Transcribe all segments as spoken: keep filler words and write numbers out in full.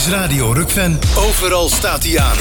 is Radio Rukven. Overal staat hij aan.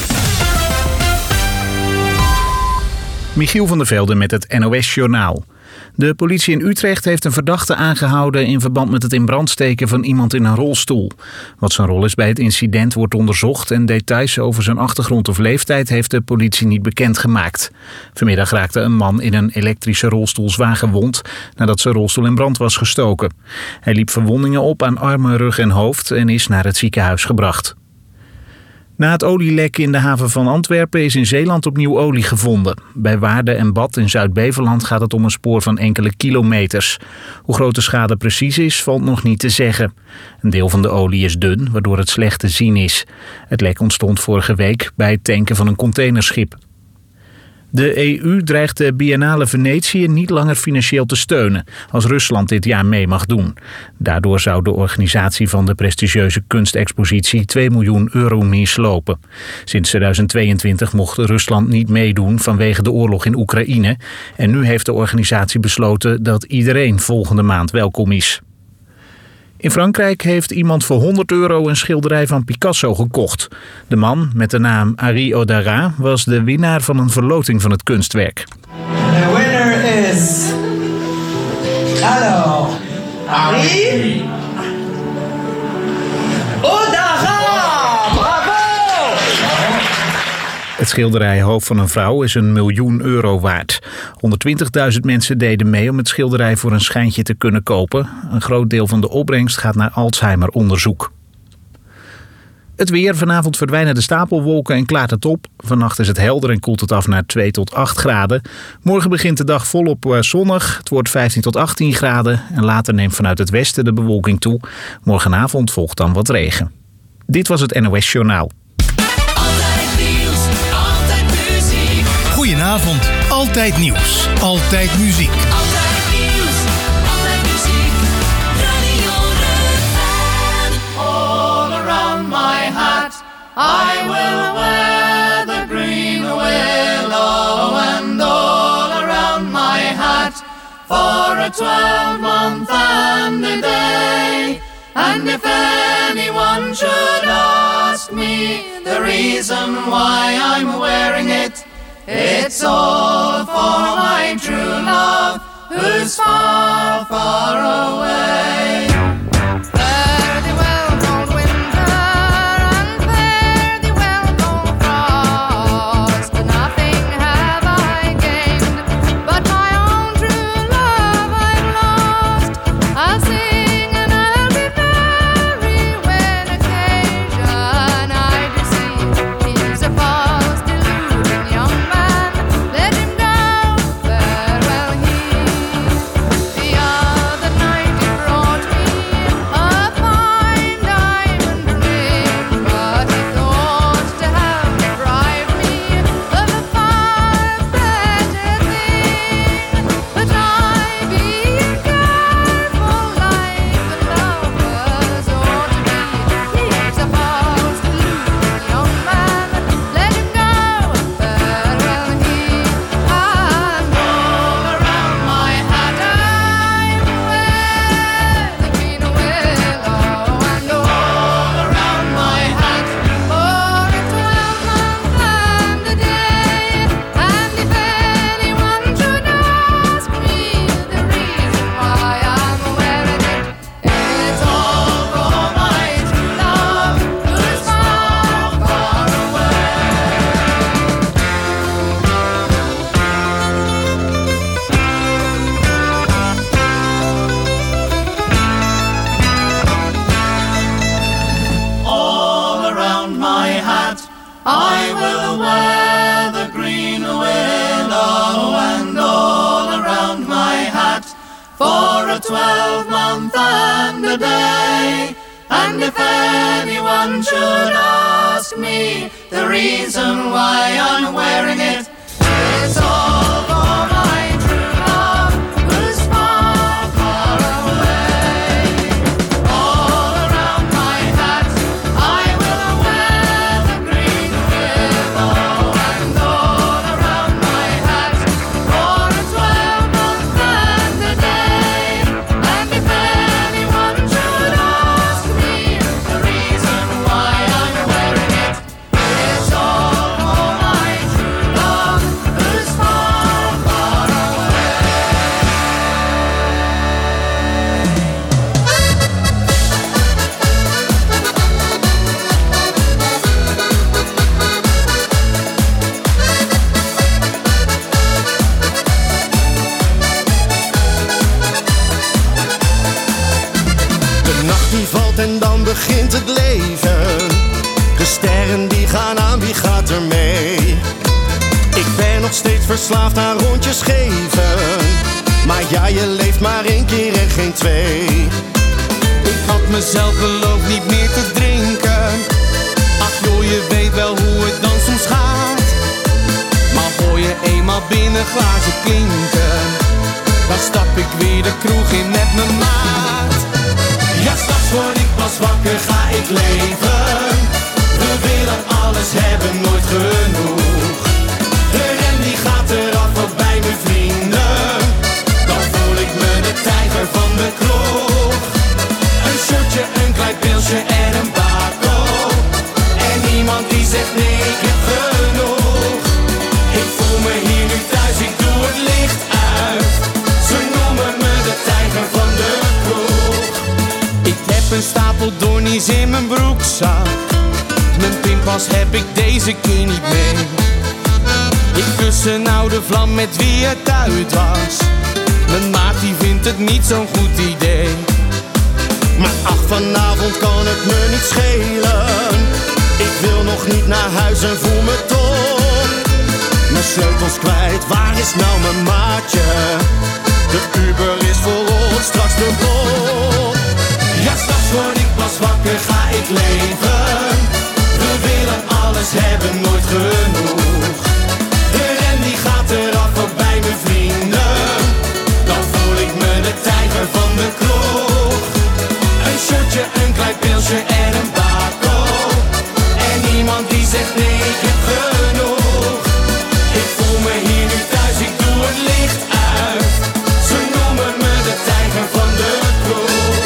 Michiel van der Velde met het N O S-journaal. De politie in Utrecht heeft een verdachte aangehouden in verband met het in brand steken van iemand in een rolstoel. Wat zijn rol is bij het incident wordt onderzocht en details over zijn achtergrond of leeftijd heeft de politie niet bekendgemaakt. Vanmiddag raakte een man in een elektrische rolstoel zwaar gewond nadat zijn rolstoel in brand was gestoken. Hij liep verwondingen op aan armen, rug en hoofd en is naar het ziekenhuis gebracht. Na het olielek in de haven van Antwerpen is in Zeeland opnieuw olie gevonden. Bij Waarden en Bad in Zuid-Beveland gaat het om een spoor van enkele kilometers. Hoe groot de schade precies is, valt nog niet te zeggen. Een deel van de olie is dun, waardoor het slecht te zien is. Het lek ontstond vorige week bij het tanken van een containerschip. De E U dreigt de Biennale Venetië niet langer financieel te steunen als Rusland dit jaar mee mag doen. Daardoor zou de organisatie van de prestigieuze kunstexpositie twee miljoen euro mislopen. Sinds tweeduizend tweeëntwintig mocht Rusland niet meedoen vanwege de oorlog in Oekraïne. En nu heeft de organisatie besloten dat iedereen volgende maand welkom is. In Frankrijk heeft iemand voor honderd euro een schilderij van Picasso gekocht. De man, met de naam Henri Odara, was de winnaar van een verloting van het kunstwerk. The winner is... Hallo, Henri Odara! Bravo! Het schilderij Hoofd van een vrouw is een miljoen euro waard. honderdtwintigduizend mensen deden mee om het schilderij voor een schijntje te kunnen kopen. Een groot deel van de opbrengst gaat naar Alzheimer-onderzoek. Het weer. Vanavond verdwijnen de stapelwolken en klaart het op. Vannacht is het helder en koelt het af naar twee tot acht graden. Morgen begint de dag volop zonnig. Het wordt vijftien tot achttien graden. En later neemt vanuit het westen de bewolking toe. Morgenavond volgt dan wat regen. Dit was het N O S-journaal. Goedenavond. Altijd nieuws. Altijd muziek. Altijd nieuws. Altijd muziek. Radio Rukven. All around my hat I will wear the green willow, and all around my hat for a twelve-month and a day. And if anyone should ask me the reason why I'm wearing it, it's all for my true love, who's far, far away. Fare thee well, cold winter, and fare thee well, cold frost. Nothing have I gained, but my own true love I've lost. I'll sing and I'll be merry when occasion I do see. He's a false deluding young man, let him go, farewell he. The other night he brought me a fine diamond ring, but he thought to have deprived me of a far better thing. But I, being careful like the lovers ought to be, he's a false deluding young man, let him go, farewell he. And all around my hat I wear the green willow, and all around my hat for a twelve-month and a day. And if anyone should ask me the reason why I'm wearing it, it's all for my true love, who's far, far away. All around my hat I will wear the green willow, and all around my hat for a twelve-month and a day. And if anyone should ask me the reason why I'm wearing it, it's all for my true love, who's far, far away. All around my hat I will wear the green willow, and all around my hat for a twelve-month and a day. And if anyone should ask me the reason why die valt en dan begint het leven. De sterren die gaan aan, wie gaat er mee? Ik ben nog steeds verslaafd aan rondjes geven. Maar ja, je leeft maar één keer en geen twee. Ik had mezelf beloofd niet meer te drinken. Ach joh, je weet wel hoe het dan soms gaat. Maar hoor je eenmaal binnen glazen klinken, dan stap ik weer de kroeg in met mijn maat. Ja, straks word ik pas wakker, ga ik leven. We willen alles hebben, nooit genoeg. De rem die gaat eraf, wat bij mijn vrienden. Dan voel ik me de tijger van de kroeg. Een shotje, een klein pilsje en een bako. En niemand die zegt nee, ik heb genoeg. Ik voel me hier nu thuis, ik doe het licht uit. Ze noemen me de tijger van de kroeg. Ik heb een stapel donnies in mijn broekzak. Mijn pinpas heb ik deze keer niet mee. Ik kus een oude vlam met wie het uit was. Mijn maat die vindt het niet zo'n goed idee. Maar ach, vanavond kan het me niet schelen. Ik wil nog niet naar huis en voel me top. Mijn sleutels kwijt, waar is nou mijn maatje? De Uber is voor ons, straks de bol. Ja, straks word ik pas wakker, ga ik leven. We willen alles hebben, nooit genoeg. De rem die gaat eraf, ook bij mijn vrienden. Dan voel ik me de tijger van de kroeg. Een shotje, een klein pilsje en een bako. En niemand die zegt nee, ik heb genoeg. Ik voel me hier nu thuis, ik doe het licht uit. Ze noemen me de tijger van de kroeg.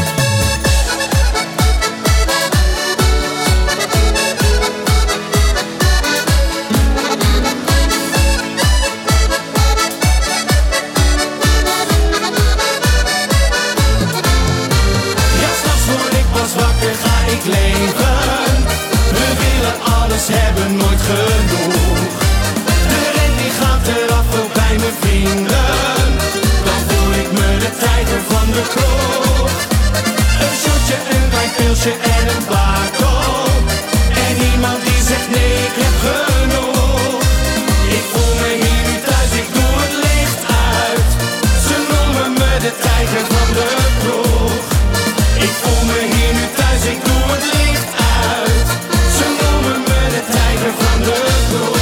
Hebben nooit genoeg. De ren die gaat eraf, ook bij mijn vrienden. Dan voel ik me de tijger van de kroeg. Een shotje, een klein pilsje en een bako. En niemand die zegt nee, ik heb genoeg. Ik voel me hier nu thuis, ik doe het licht uit. Ze noemen me de tijger van de kroeg. Ik voel me hier nu thuis, ik doe het licht uit. Ze noemen me de tijger van de kroeg.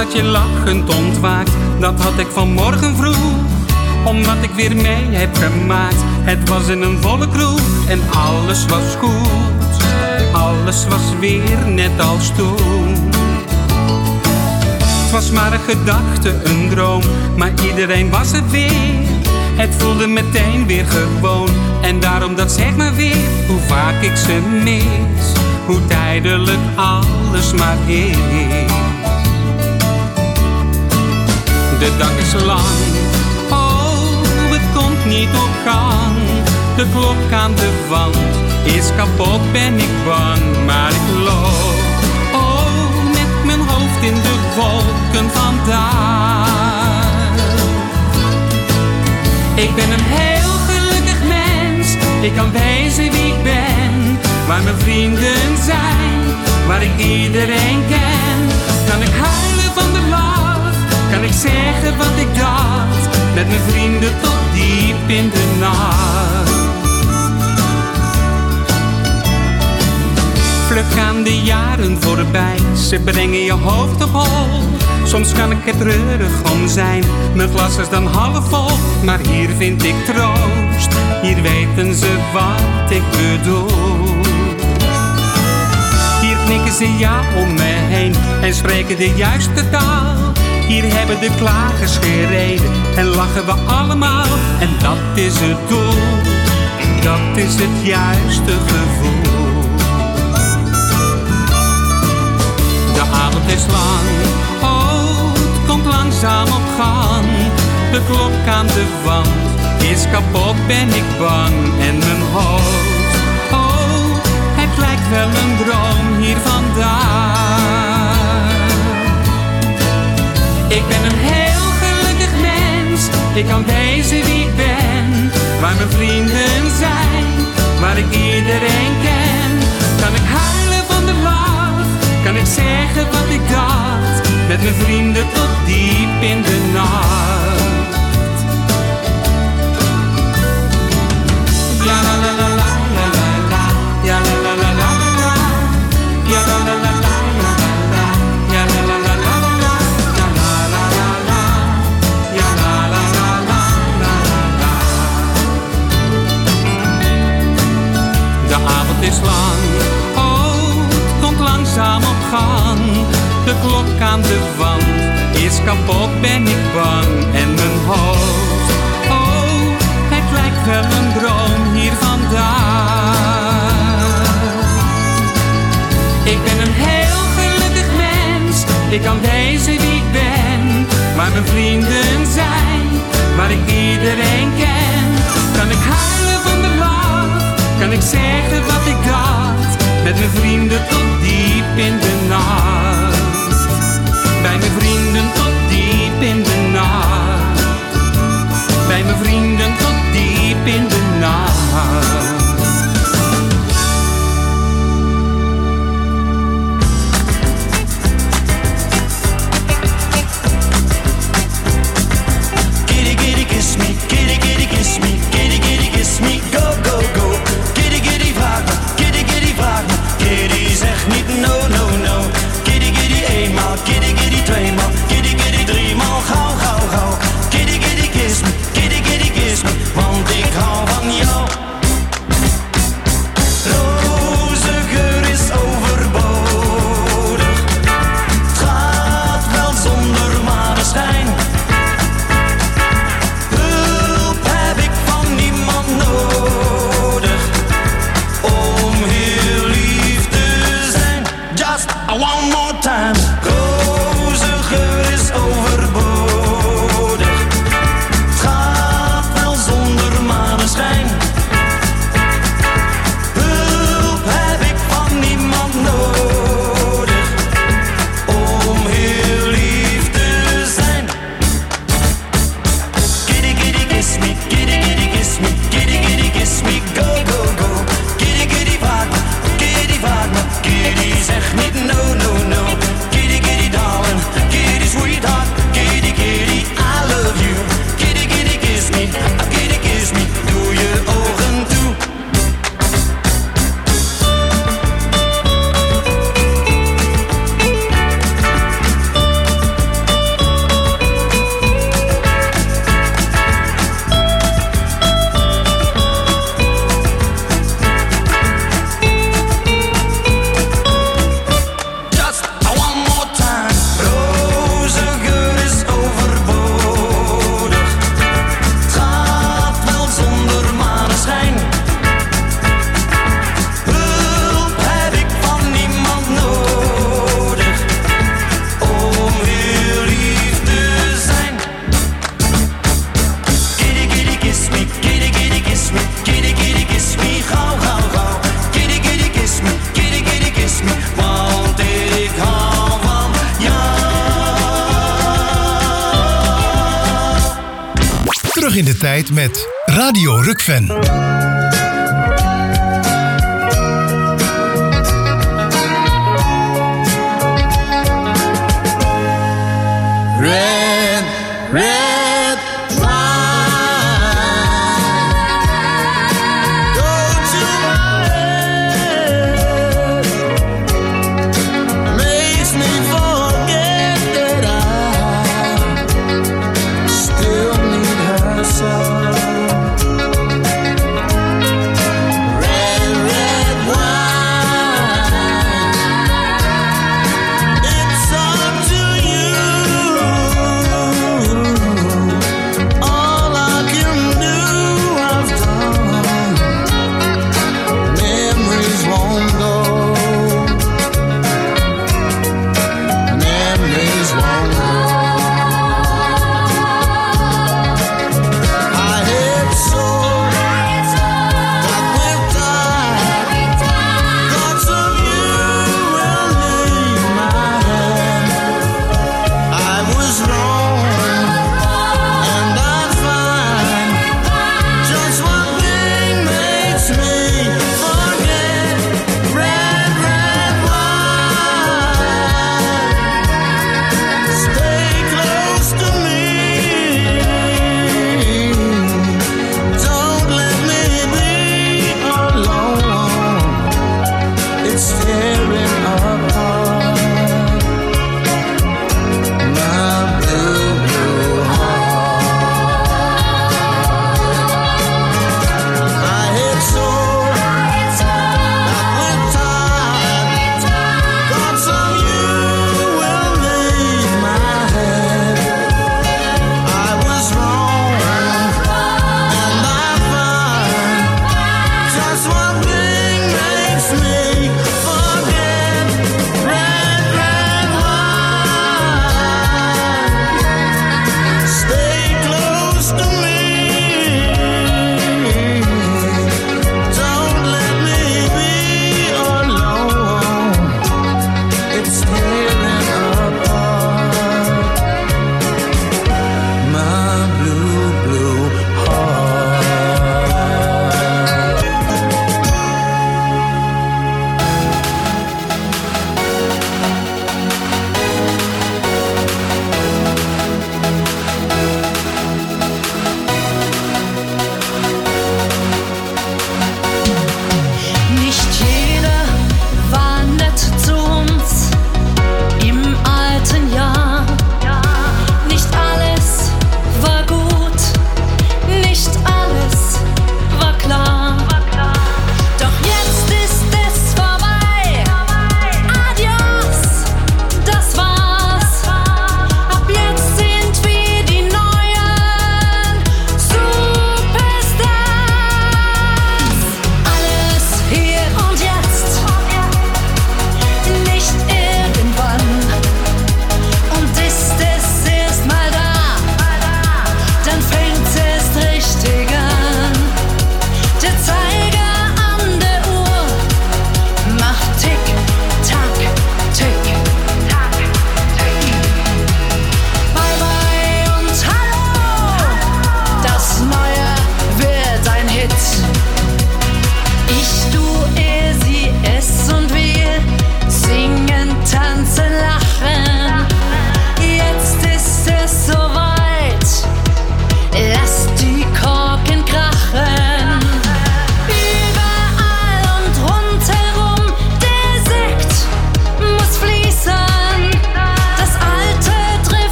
dat je lachend ontwaakt, dat had ik vanmorgen vroeg. Omdat ik weer mee heb gemaakt. Het was in een volle kroeg en alles was goed. Alles was weer net als toen. Het was maar een gedachte, een droom, maar iedereen was het weer. Het voelde meteen weer gewoon. En daarom dat zeg maar weer, hoe vaak ik ze mis. Hoe tijdelijk alles maar is. De dag is lang, oh, het komt niet op gang. De klok aan de wand is kapot, ben ik bang. Maar ik loop, oh, met mijn hoofd in de wolken vandaag. Ik ben een heel gelukkig mens. Ik kan wezen wie ik ben. Waar mijn vrienden zijn, waar ik iedereen ken. Kan ik huilen van de lach, kan ik zeggen wat ik dacht. Met mijn vrienden tot diep in de nacht. Vlug gaan de jaren voorbij, ze brengen je hoofd op hol. Soms kan ik er treurig om zijn, mijn glas is dan half vol. Maar hier vind ik troost, hier weten ze wat ik bedoel. Hier knikken ze ja om me heen en spreken de juiste taal. Hier hebben de klagers gereden en lachen we allemaal. En dat is het doel, dat is het juiste gevoel. De avond is lang, oh, het komt langzaam op gang. De klok aan de wand is kapot, ben ik bang. En mijn hoofd, oh, het lijkt wel een droom hier vandaag. Ik ben een heel gelukkig mens, ik kan wezen wie ik ben. Waar mijn vrienden zijn, waar ik iedereen ken. Kan ik huilen van de lach, kan ik zeggen wat ik dacht. Met mijn vrienden tot diep in de nacht. Ja la la la la la la la. Ja la la la la la. Ja la la la la la la. Ja la la la la la. Ja la la la la. Ja la la la la la la. De avond is lang, oh, het komt langzaam op gang. De klok aan de wand is kapot, ben ik bang. En mijn hoofd, oh, het lijkt wel een droom hier vandaag. Ik ben een heel gelukkig mens, ik kan wezen wie ik ben. Waar mijn vrienden zijn, waar ik iedereen ken. Kan ik huilen van de lach, kan ik zeggen wat ik dacht. Met mijn vrienden tot diep in de nacht. Bij mijn vrienden tot diep in de nacht. Bij mijn vrienden tot diep in de nacht. Kitty, kitty, kiss me, kitty, kitty, kiss me, kitty, kitty, kiss me, go, go, go. Kitty, kitty, vraag me, kitty, kitty, vraag me. Kitty, zeg niet no, no, no. Kitty, kitty, eenmaal, kitty, kitty, tweemaal. Kitty, kitty, driemaal, gauw, gauw, gauw. Kitty, kitty, kiss me, kitty, kitty, kiss me. Want ik hou van jou. Rozengeur is overbodig. Het gaat wel zonder maneschijn. Hulp heb ik van niemand nodig. Om heel lief te zijn. Just one more time. Rozengeur is overbodig. Het gaat wel zonder maneschijn. Hulp heb ik van niemand nodig. Om heel lief te zijn. Kitty, kitty, kiss me, kitty, kitty, kiss me, kitty, kitty, kiss me, go, go, go. Kitty, kitty, vraag me, kitty, vraag me, kitty, zeg niet no, no, no. Kitty, kitty, terug in de tijd met Radio Rukven. Red, red wine, go to my head, makes me forget that I still need her so. Red, red wine, it's up to you. All I can do, I've done. Memories won't go. Memories won't go. I hate so that we've died. Thoughts of you will leave my head. I was wrong, and I find just one thing makes me forget. Red, red wine, stay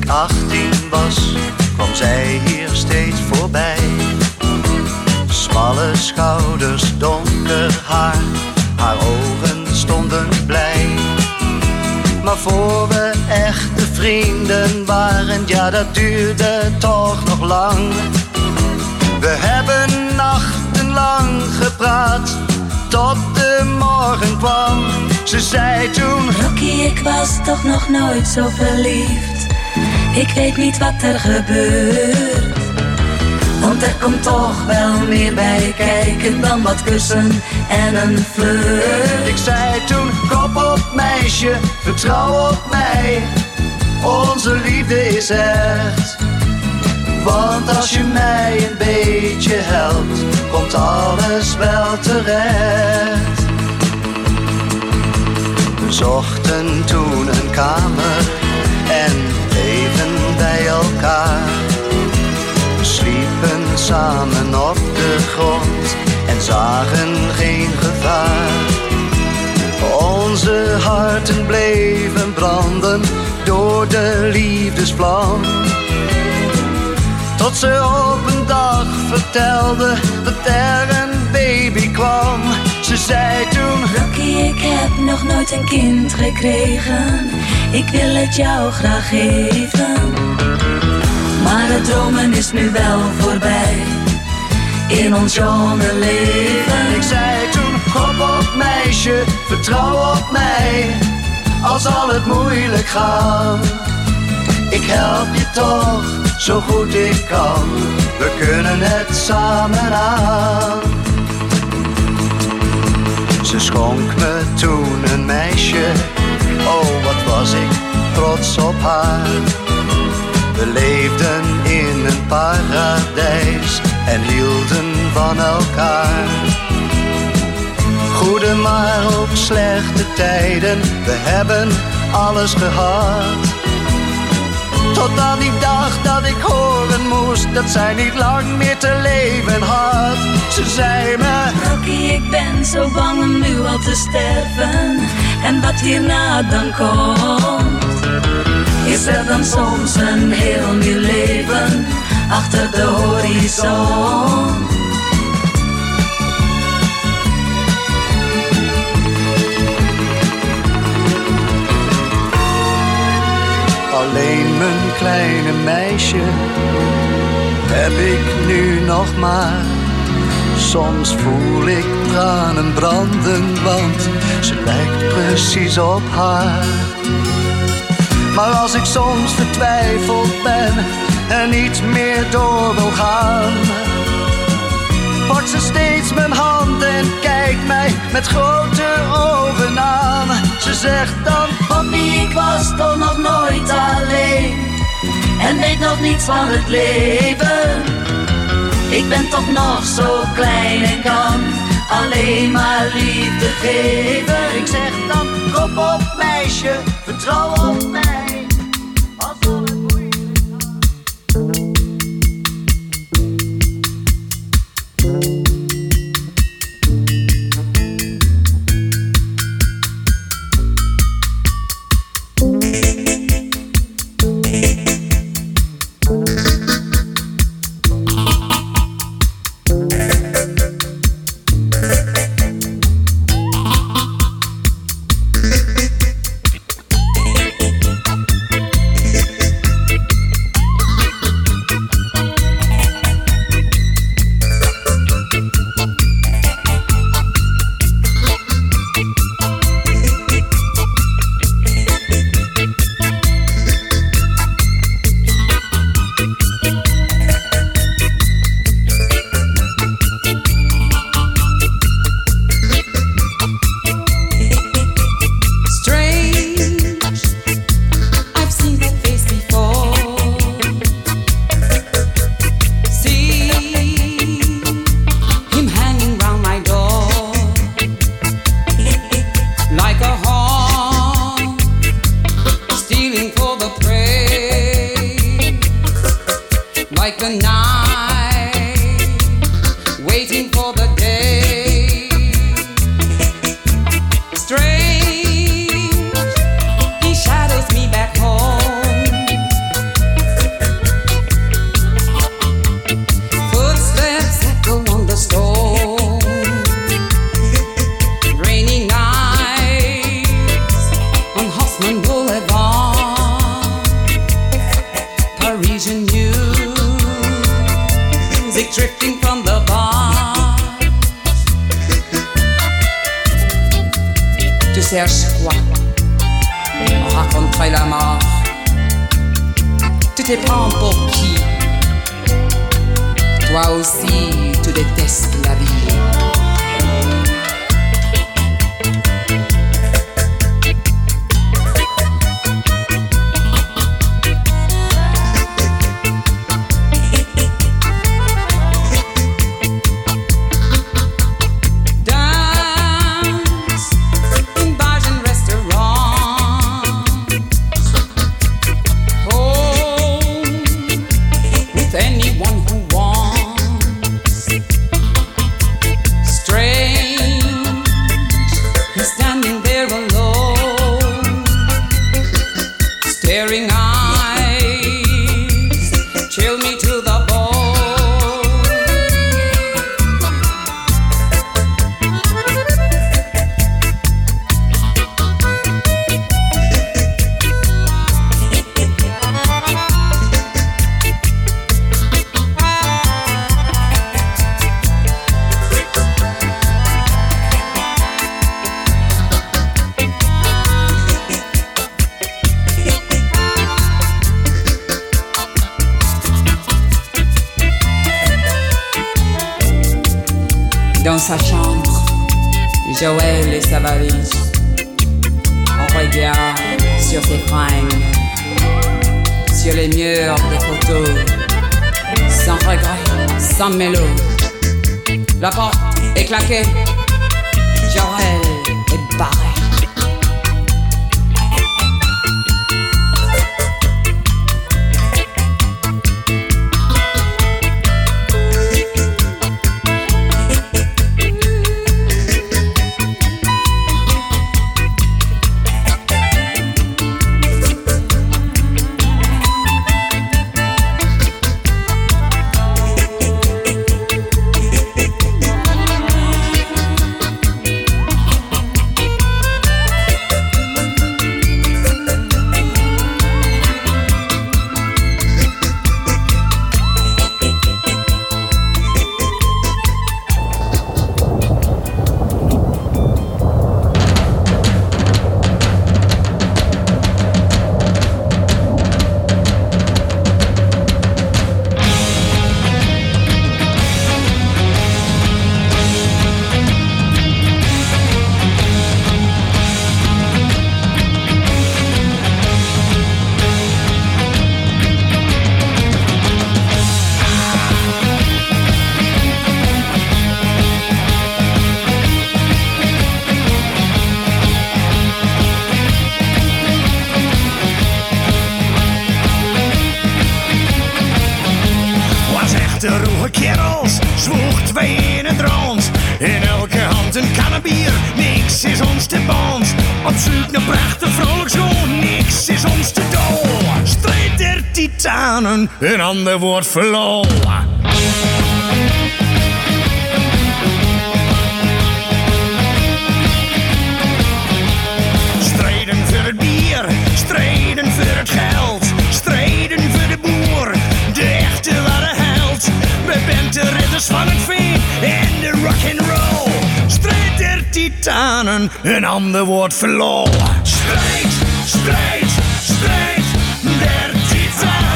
achttien was, kwam zij hier steeds voorbij. Smalle schouders, donker haar, haar ogen stonden blij. Maar voor we echte vrienden waren, ja dat duurde toch nog lang. We hebben nachtenlang gepraat, tot de morgen kwam. Ze zei toen: Rocky, ik was toch nog nooit zo verliefd. Ik weet niet wat er gebeurt, want er komt toch wel meer bij kijken dan wat kussen en een flirt. Ik zei toen: kop op meisje, vertrouw op mij. Onze liefde is echt. Want als je mij een beetje helpt, komt alles wel terecht. We zochten toen een kamer en bleven bij elkaar. We sliepen samen op de grond en zagen geen gevaar. Onze harten bleven branden door de liefdesvlam. Tot ze op een dag vertelde dat er een baby kwam. Ze zei toen: Rocky, ik heb nog nooit een kind gekregen. Ik wil het jou graag geven. Maar het dromen is nu wel voorbij in ons jonge leven. Ik zei toen: hop op meisje, vertrouw op mij. Al zal het moeilijk gaan, ik help je toch zo goed ik kan. We kunnen het samen aan. Ze schonk me toen een meisje, oh wat was ik trots op haar. We leefden in een paradijs en hielden van elkaar. Goede maar ook slechte tijden, we hebben alles gehad. Tot aan die dag dat ik horen moest dat zij niet lang meer te leven had. Ze zei me: Rocky, ik ben zo bang om nu al te sterven. En wat hierna dan komt, is er dan soms een heel nieuw leven achter de horizon. Alleen mijn kleine meisje heb ik nu nog maar. Soms voel ik tranen branden, want ze lijkt precies op haar. Maar als ik soms vertwijfeld ben en niet meer door wil gaan, pakt ze steeds mijn hand en kijkt mij met grote ogen aan. Ze zegt dan: Poppy, ik was toch nog nooit alleen en weet nog niets van het leven. Ik ben toch nog zo klein en kan alleen maar liefde geven. Ik zeg dan: kop op meisje, vertrouw op mij. Als al het moeilijk Tu cherches quoi? Rencontrer la mort. Tu te prends pour qui? Toi aussi, tu détestes la vie. Dans sa chambre, Joël et sa valise. On regarde sur ses fringues, sur les murs des photos, sans regret, sans mélo. La porte est claquée, Joël est barré. Een ander wordt verloren. Strijden voor het bier, strijden voor het geld, strijden voor de boer, de echte ware held. We bent de ridders van het veen en de rock'n'roll. Strijd der titanen, een ander wordt verloren. Strijd, strijd, strijd der titanen.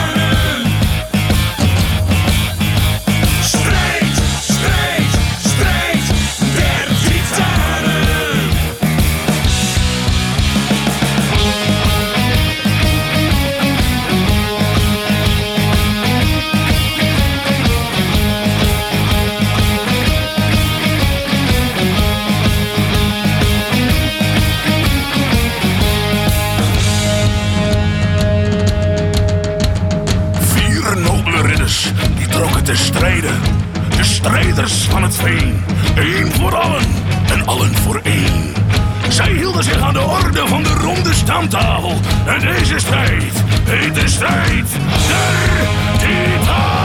Te strijden, de strijders van het veen. Eén voor allen en allen voor één. Zij hielden zich aan de orde van de ronde stamtafel. En deze strijd heet de strijd der titanen.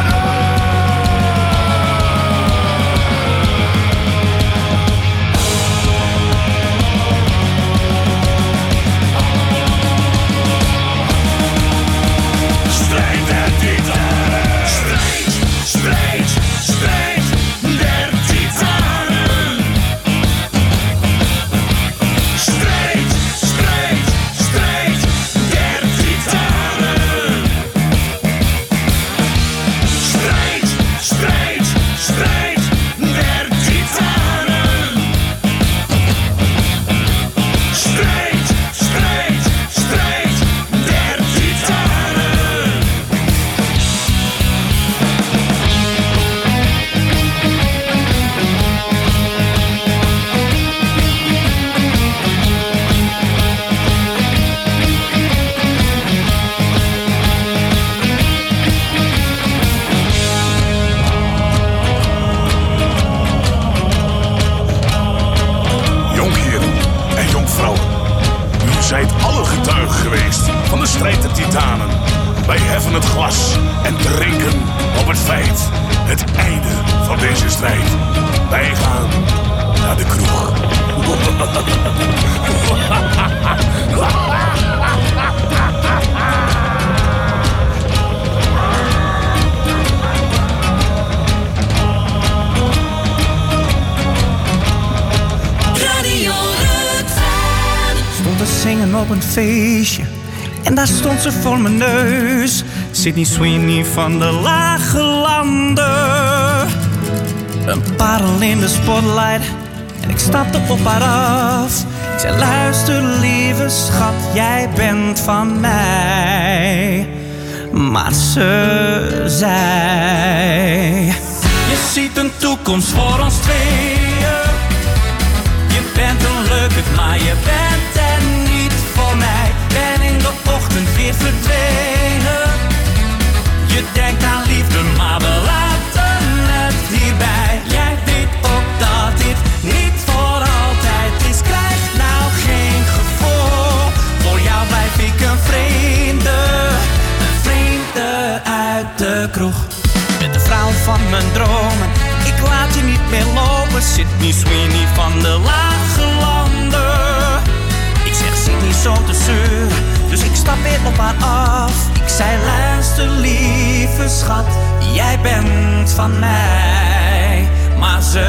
Strijd der titanen. Strijd, strijd der titanen. strijdt de titanen. Wij heffen het glas en drinken op het feit. Het einde van deze strijd. Wij gaan naar de kroeg. Stond te zingen op een feestje en daar stond ze voor mijn neus. Sydney Sweeney van de Lage Landen. Een parel in de spotlight en ik stapte op haar af. Ik zei, luister lieve schat, jij bent van mij. Maar ze zei, je ziet een toekomst voor ons tweeën. Je bent een leuke, maar je bent er niet voor mij. Ben in de ochtend weer verdwenen. Je denkt aan liefde, maar we laten het hierbij. Jij weet ook dat dit niet voor altijd is. Krijg nou geen gevoel. Voor jou blijf ik een vreemde. Een vreemde uit de kroeg. Met de vrouw van mijn dromen. Ik laat je niet meer lopen. Sydney Sweeney van de Lage Landen. Ik zeg, zit niet zo te zeuren. Dus ik stap weer op haar af. Ik zei, luister lieve schat, jij bent van mij. Maar ze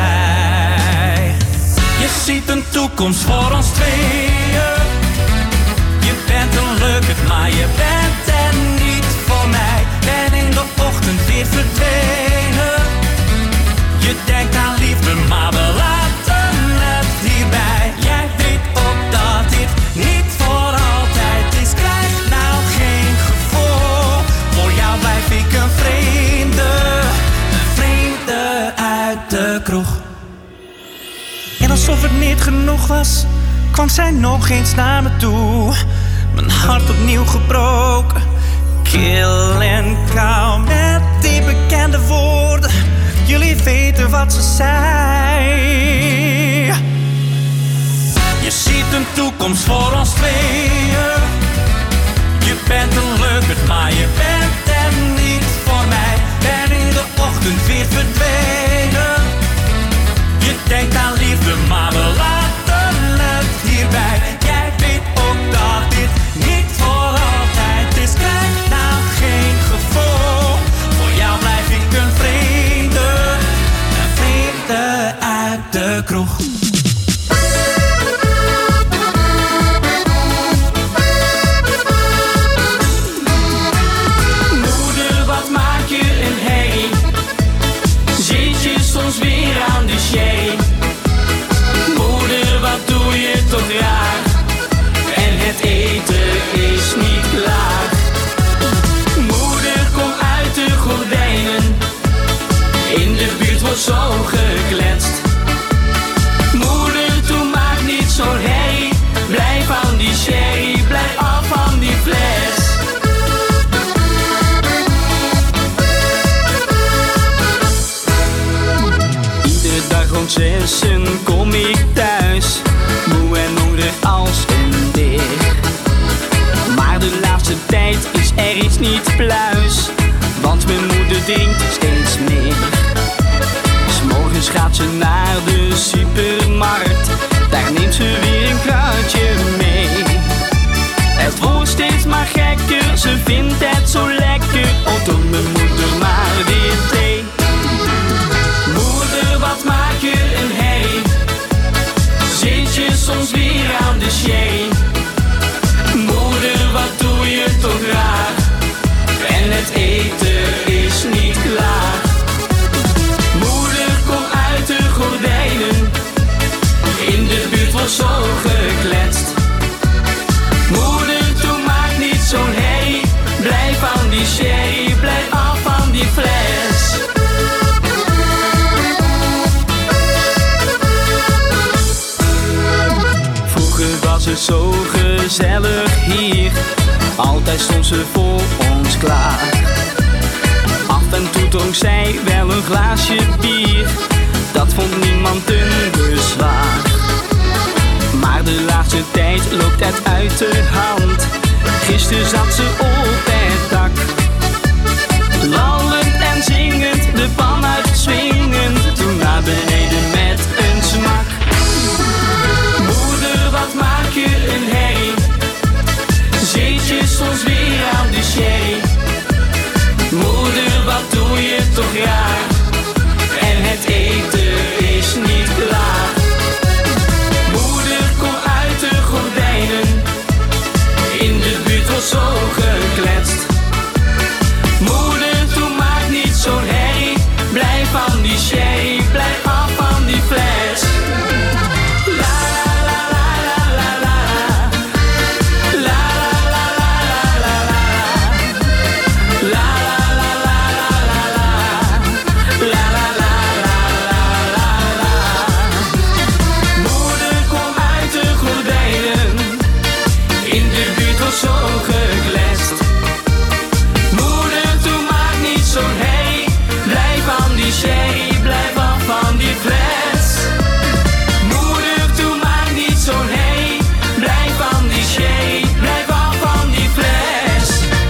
zei, je ziet een toekomst voor ons tweeën. Je bent een leuke, maar je bent er niet voor mij. Ben in de ochtend weer verdwenen. Je denkt aan liefde, maar we laten het hierbij. Jij weet ook dat dit niet voor altijd is. Krijg nou geen gevoel. Voor jou blijf ik een vreemde. Een vreemde uit de kroeg. En alsof het niet genoeg was, kwam zij nog eens naar me toe. Mijn hart opnieuw gebroken. Kil en kou met die bekende woorden. Jullie weten wat ze zei. Je ziet een toekomst voor ons tweeën. Je bent een leuke, maar je bent er niet voor mij. Ben in de ochtend weer verdwenen. Je denkt aan liefde, maar we laten het hierbij. Jij weet ook dat dit niet voor altijd is. Krijg nou geen gevoel. Voor jou blijf ik een vreemde. Een vreemde uit de kroeg. Moeder, wat maak je een herrie? Zit je soms weer aan de sherry? Moeder, wat doe je toch raar? En het eten is niet klaar. Moeder, kom uit de gordijnen. In de buurt wordt zo gekletst. Moeder, doe maak niet zo herrie. Blijf aan die sherry, blijf af van die fles. Iedere dag rond zessen kom ik thuis. Moe en hongerig als een beer. Maar de laatste tijd is er iets niet pluis. Want mijn moeder drinkt steeds meer. 'S Morgens gaat ze naar de supermarkt. Daar neemt ze weer een kruidje mee. Het wordt steeds maar gekker. Ze vindt het zo lekker. Oh, doe mijn moeder maar weer thee. Moeder, wat maak je een herrie? Zit je soms weer aan de sherry? Moeder, wat doe je toch raar? En het eten is niet klaar. Moeder, kom uit de gordijnen. In de buurt wordt zo gekletst. Moeder, doe maak niet zo'n herrie. Blijf aan die sherry, blijf af van die fles. Vroeger was het zo gezellig hier. Altijd stond ze voor ons klaar. Af en toe dronk zij wel een glaasje bier. Dat vond niemand een bezwaar. Maar de laatste tijd loopt het uit de hand. Gisteren zat ze op het dak, lallend en zingend, de pan uitswingend, toen naar beneden met een smak. Moeder, wat maak je een herrie? Zit je soms weer aan de sherry? Moeder, wat doe je toch raar? En het eten is niet klaar. Moeder, kom uit de gordijnen, in de buurt was zo gekletst. Moeder, doe maak niet zo'n herrie, blijf van die sherry, blijf af van die fles. La la la la la la la la la la la la la la la la la. Moeder, kom uit de gordijnen, in de buurt was zo gekletst. Moeder, doe maak niet zo'n herrie, blijf van die sherry, blijf af van die fles. Moeder, doe maak niet zo'n herrie, blijf van die sherry, blijf af van die fles.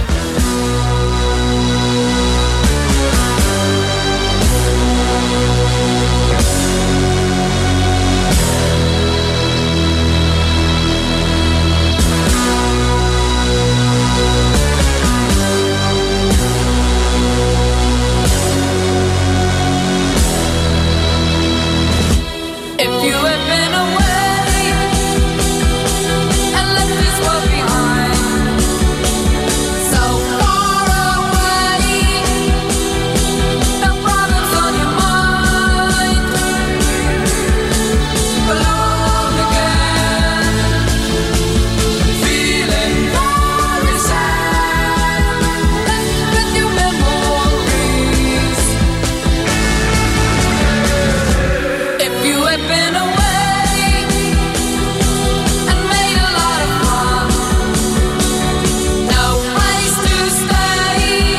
If you had been away and left this world behind, so far away, no problems on your mind, alone again, feeling very sad, left with your memories. If you had been away and made a lot of fun, no place to stay,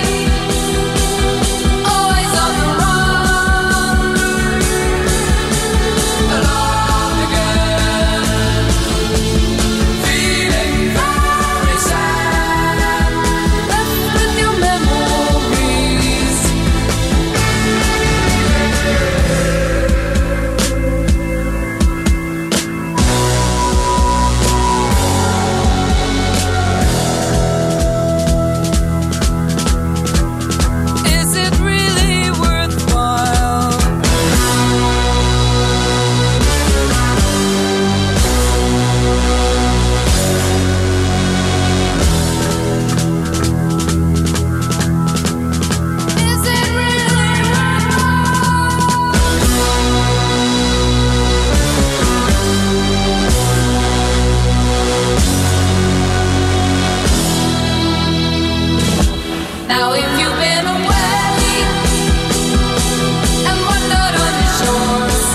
always on the run, alone again, feeling very sad, left with your memories. Is it really worthwhile? Is it really Now if you've been away and wandered on the shores,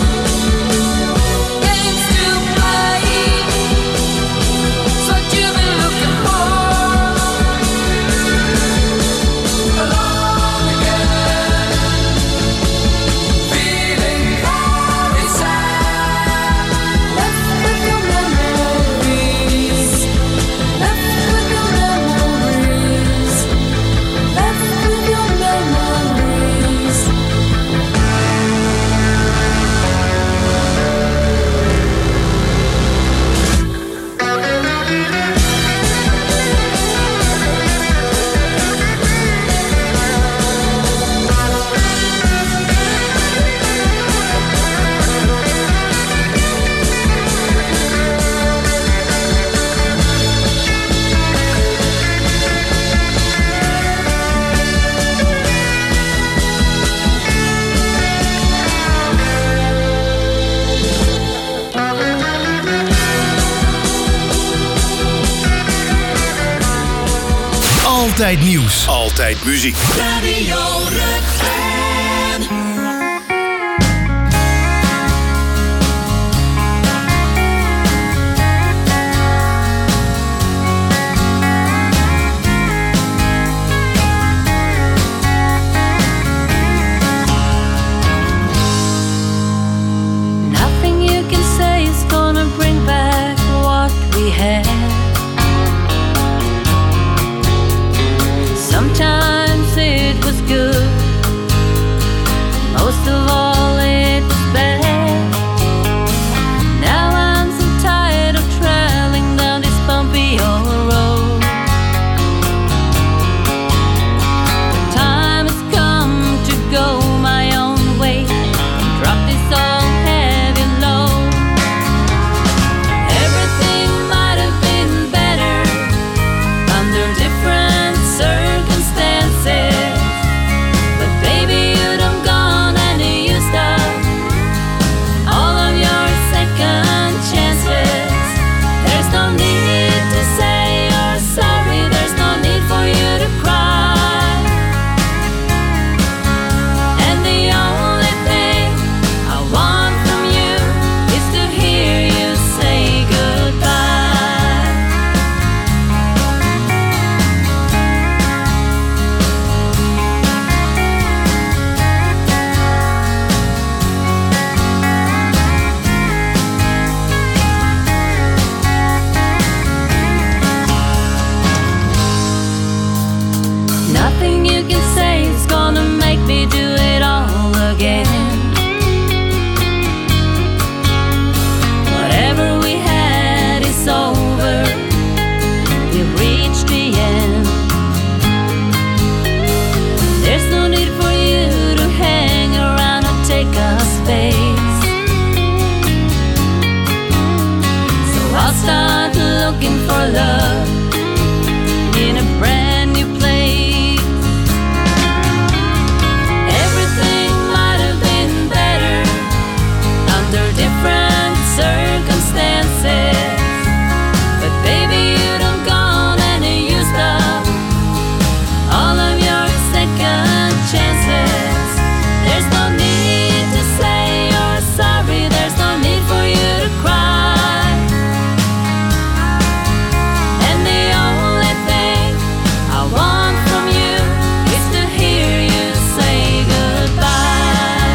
games to play, it's what you've been looking for, alone again, feeling very sad, left with your memories, left with your memories, left with your memories. Altijd nieuws. Altijd muziek. Radio Rukven. Nothing you can say is gonna bring back what we had. looking for love in a brand new place. Everything might have been better under different circumstances, but baby, you done gone and you used up all of your second chances. There's no need to say you're sorry, there's no need for you to cry. And the only thing I want from you is to hear you say goodbye.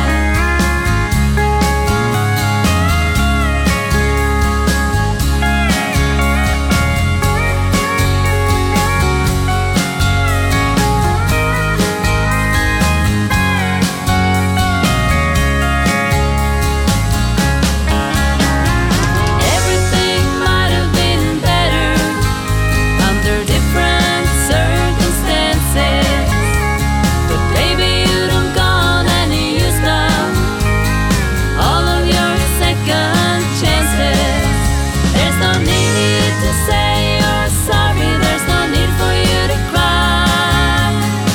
Everything might have been better under different circumstances, but baby, you done gone and you used up all of your second chances. There's no need to say you're sorry, there's no need for you to cry.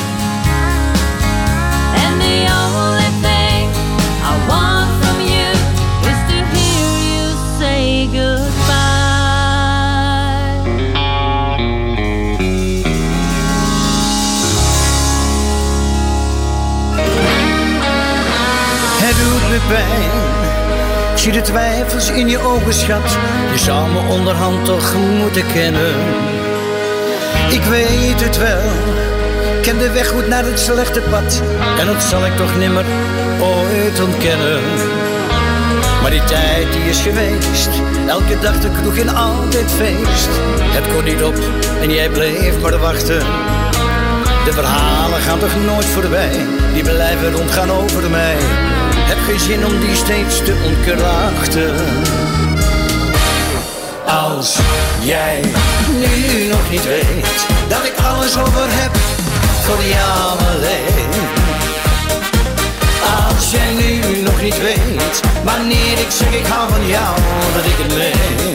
And the only thing I want from you is to hear you say goodbye. Het doet me pijn, ik zie de twijfels in je ogen, schat. Je zou me onderhand toch moeten kennen. Ik weet het wel, ik ken de weg goed naar het slechte pad, en dat zal ik toch nimmer ooit ontkennen. Maar die tijd die is geweest, elke dag de kroeg en altijd feest. Het kon niet op en jij bleef maar wachten. De verhalen gaan toch nooit voorbij, die blijven rondgaan over mij. Heb geen zin om die steeds te ontkrachten. Als jij nu nog niet weet dat ik alles over heb voor jou alleen. Als jij nu nog niet weet wanneer ik zeg ik hou van jou, dat ik het meen.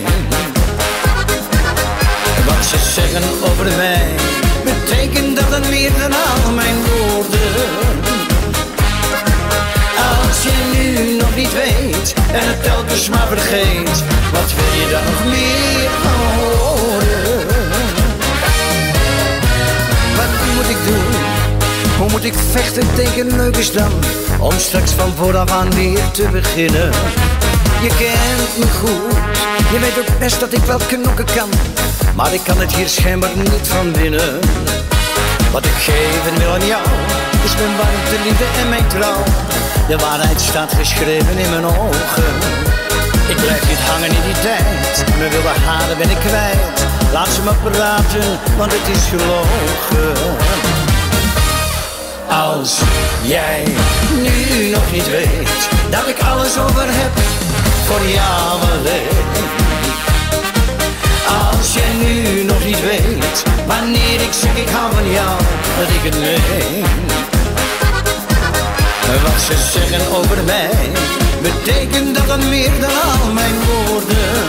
Wat ze zeggen over mij betekent dat dan meer dan al mijn woorden. Als je nu nog niet weet en het telkens maar vergeet, wat wil je dan nog meer van horen? Wat moet ik doen? Hoe moet ik vechten tegen leugens dan? Om straks van vooraf aan weer te beginnen. Je kent me goed, je weet ook best dat ik wel knokken kan, maar ik kan het hier schijnbaar niet van binnen. Wat ik geven wil aan jou is mijn warmte, liefde en mijn trouw. De waarheid staat geschreven in mijn ogen. Ik blijf niet hangen in die tijd, mijn wilde haren ben ik kwijt. Laat ze maar praten, want het is gelogen. Als jij nu nog niet weet dat ik alles over heb voor jou alleen. Als jij nu nog niet weet wanneer ik zeg ik hou van jou, dat ik het meen. Wat ze zeggen over mij betekent dat dan meer dan al mijn woorden.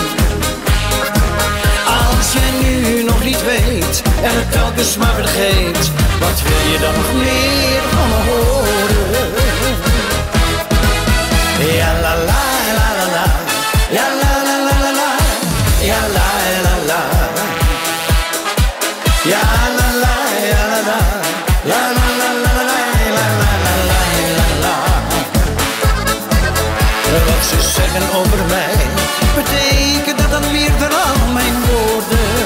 Als jij nu nog niet weet en het telkens maar vergeet, wat wil je dan nog meer van me horen? Ja la la la la la, ja la la la la la, ja la la la, ja la la ja la la, la la la la la la la la la la. Wat ze zeggen over mij betekent dat dan meer dan al mijn woorden.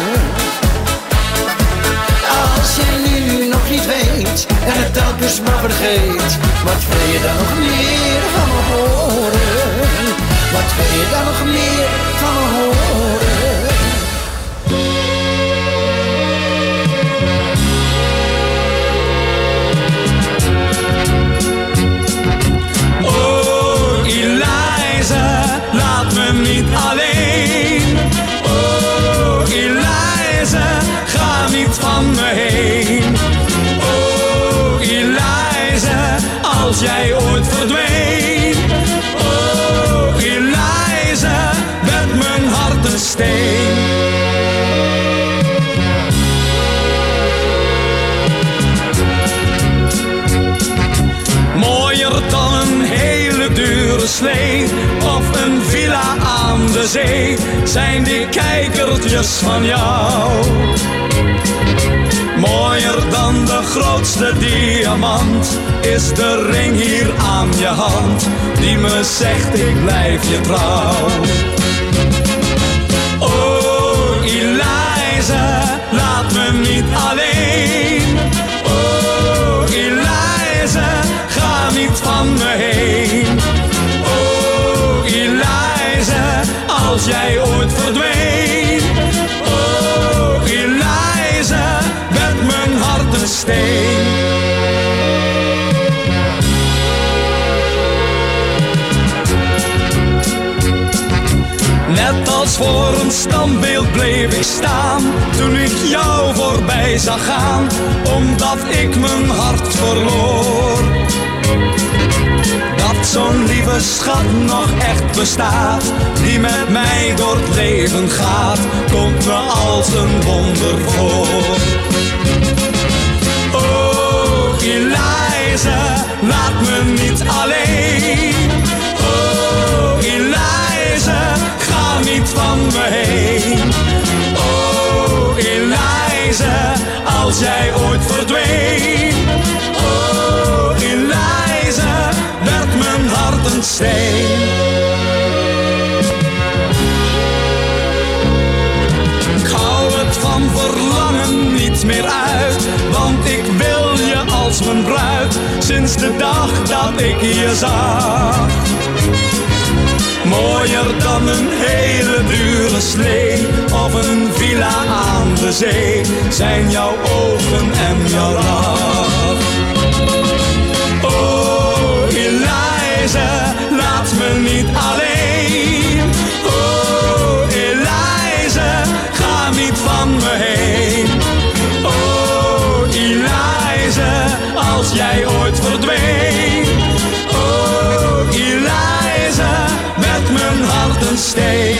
Als je nu nog niet weet en het telkens maar vergeet, wat wil je dan nog meer van me horen? Wat wil je dan nog meer van me horen? Oh Eliza, laat me niet alleen. Oh Eliza, ga niet van me heen. Oh Eliza, als jij ooit verdween. Oh Eliza, werd mijn hart een steen. slee of een villa aan de zee, zijn die kijkertjes van jou. Mooier dan de grootste diamant is de ring hier aan je hand, die me zegt ik blijf je trouw. Oh Eliza, laat me niet alleen. Oh Eliza, ga niet van me heen. Oh Eliza, als jij ooit verdween. Oh Eliza, werd mijn hart een steen. Net als voor een standbeeld bleef ik staan toen ik jou voorbij zag gaan, omdat ik mijn hart verloor. Dat zo'n lieve schat nog echt bestaat, die met mij door het leven gaat, komt me als een wonder voor. Oh Eliza, laat me niet alleen. Oh Eliza, ga niet van me heen. Oh Eliza, als jij ooit verdween. Oh Eliza, werd mijn hart een steen. Ik hou het van verlangen niet meer uit, want ik wil je als mijn bruid, sinds de dag dat ik je zag. Mooier dan een hele dure slee of een villa aan de zee, zijn jouw ogen en jouw lach. Oh Eliza,